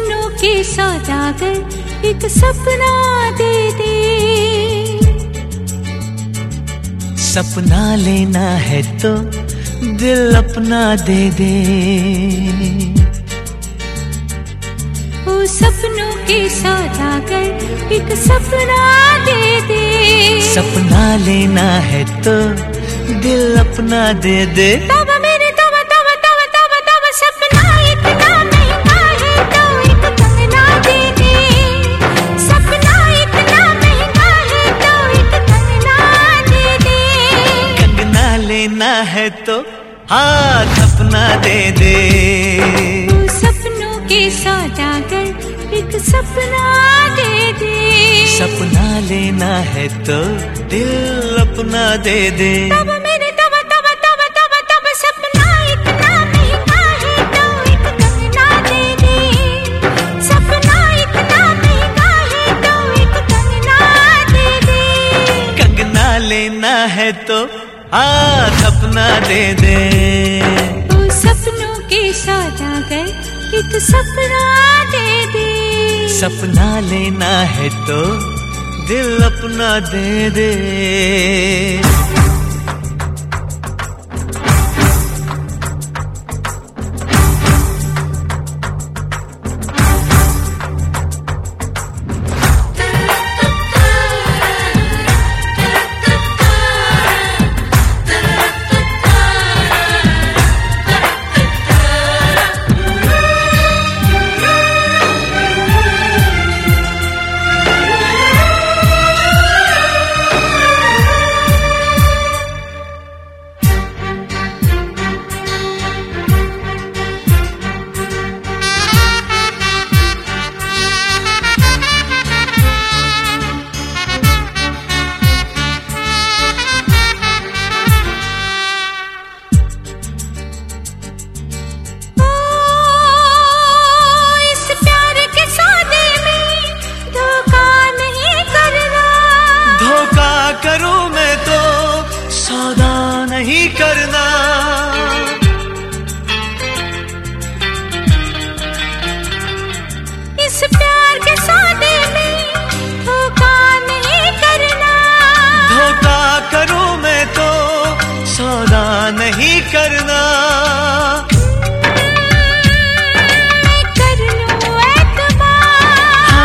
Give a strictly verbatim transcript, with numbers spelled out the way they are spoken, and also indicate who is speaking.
Speaker 1: सपनों के सौदागर एक सपना दे दे।
Speaker 2: सपना लेना है तो दिल अपना दे दे।
Speaker 1: ओ सपनों के सौदागर एक सपना दे दे।
Speaker 2: सपना लेना है तो दिल अपना दे दे।
Speaker 1: तब मेरे तब तब तब तब तब सपना इतना महंगा है तो एक कंगना दे दे। सपना इतना महंगा है तो एक कंगना दे दे।
Speaker 2: कंगना लेना है तो हाथ अपना दे दे।
Speaker 1: ओ सपनों के सौदागर एक सपना दे दे।
Speaker 2: सपना लेना है तो दिल अपना दे दे।
Speaker 1: तब मेरे तब तब तब तब तब सपना इतना महंगा है तो एक कंगना दे दे। सपना इतना महंगा है तो एक कंगना दे दे।
Speaker 2: कंगना लेना है तो हाथ अपना दे दे।
Speaker 1: ओ सपनों के सौदागर एक सपना दे दे।
Speaker 2: सपना लेना है तो दिल अपना दे दे।